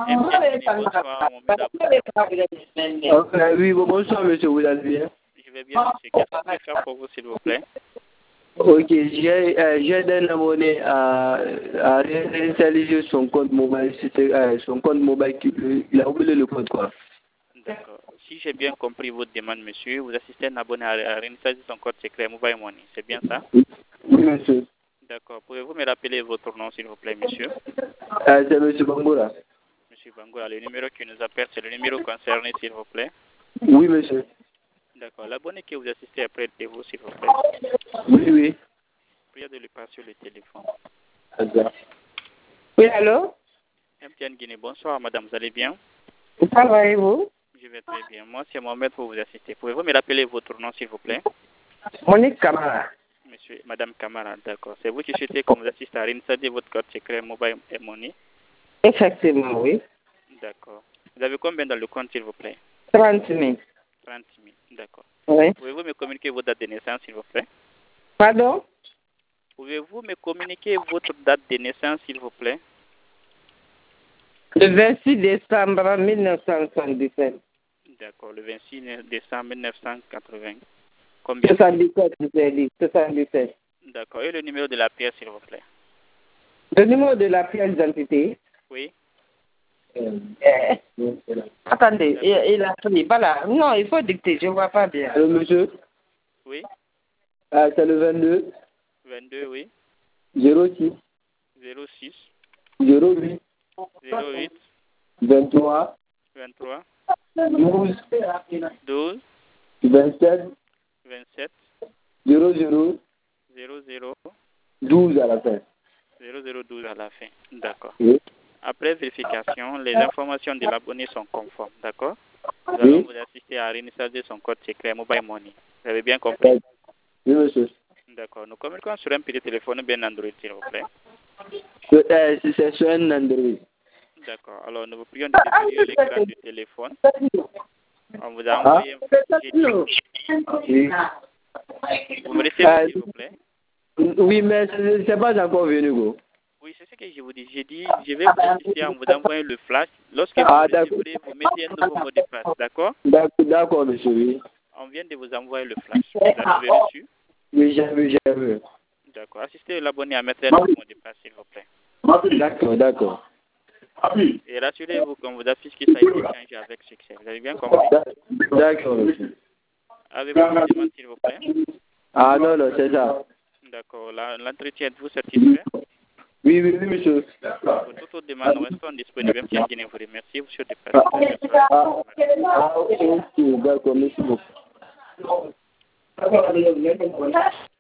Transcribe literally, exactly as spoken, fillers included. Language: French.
Bonsoir, mon maître. Ok, oui, bonsoir, monsieur, vous allez bien? Je vais bien, monsieur. Qu'est-ce que je peux faire pour vous, s'il vous plaît? Ok, j'ai euh, j'ai un abonné à, à réinitialiser son compte mobile, c'était, euh, son compte mobile, qui- il a oublié le code, quoi. D'accord. Si j'ai bien compris votre demande, monsieur, vous assistez un abonné à, à réinitialiser son code secret Mobile Money. C'est bien ça? Oui, monsieur. D'accord. Pouvez-vous me rappeler votre nom, s'il vous plaît, monsieur? Euh, c'est monsieur Bangoura. Monsieur Bangoura, le numéro qui nous appelle, c'est le numéro concerné, s'il vous plaît? Oui, monsieur. D'accord. L'abonné que vous assistez après de vous, s'il vous plaît? Oui, oui. Priez de lui passer sur le téléphone. Oui, allô? M T N Guinée, bonsoir, madame, vous allez bien? Ça va et vous? Je vais très bien. Moi, c'est Mohamed pour vous assister. Pouvez-vous me rappeler votre nom, s'il vous plaît? Monique Camara. Monsieur, madame Camara, d'accord. C'est vous qui souhaitez qu'on vous assiste à réinstaller votre code secret Mobile Money? Effectivement, oui. D'accord. Vous avez combien dans le compte, s'il vous plaît? trente mille. trente mille, d'accord. Oui. Pouvez-vous me communiquer votre date de naissance, s'il vous plaît? Pardon? Pouvez-vous me communiquer votre date de naissance, s'il vous plaît? Le vingt-six décembre mille neuf cent soixante-dix-sept. D'accord, le vingt-six décembre mille neuf cent quatre-vingts. Combien? soixante-dix-sept, je vous ai dit. soixante-dix-sept. D'accord. Et le numéro de la pièce, s'il vous plaît? Le numéro de la pièce d'identité. Oui. Euh, attendez, il, il a pris. Voilà. Non, il faut dicter, je ne vois pas bien. Allô, monsieur? Oui. Ah, c'est le vingt-deux. vingt-deux, oui. zéro six. zéro six. zéro huit. zéro huit. vingt-trois. vingt-trois. douze. douze. vingt-sept. vingt-sept. zéro zéro. zéro zéro. douze à la fin. zéro zéro douze à la fin. D'accord. Oui. Après vérification, les informations de l'abonné sont conformes. D'accord? Nous Oui. allons vous assister à réinstaller son code secret Mobile Money. Vous avez bien compris? Oui, monsieur. D'accord. Nous communiquons sur un petit téléphone bien Android, s'il vous plaît. C'est euh, c'est sur un Android. D'accord. Alors, nous vous prions de déverrouiller l'écran du téléphone. On vous a envoyé un fichier. Oui. Vous me recevez, Euh, s'il vous plaît? oui, mais c'est c'est pas encore venu, go. Oui, c'est ce que je vous dis. J'ai dit, je vais vous assister en vous envoyant le flash. Lorsque vous Ah, le d'accord. recevrez, vous mettez un nouveau mot de passe. D'accord? D'accord, d'accord, monsieur, oui. On vient de vous envoyer le flash. Vous avez reçu? Oui, j'ai vu, j'ai vu. D'accord. Assistez l'abonné à mettre un nouveau mot de passe, s'il vous plaît. D'accord, d'accord. Et rassurez-vous qu'on vous affiche que ça a été changé avec succès. Vous avez bien compris? D'accord, monsieur. Avez-vous une demande, s'il vous plaît? Ah, non, non, c'est ça. D'accord. La- L'entretien, êtes-vous satisfait? Oui, oui, oui, monsieur. Pour toute autre demande, nous restons disponibles. Même si en Guinée vous remercie, vous souhaitez passer une très belle soirée. Ah, ah, ok, d'accord, merci beaucoup.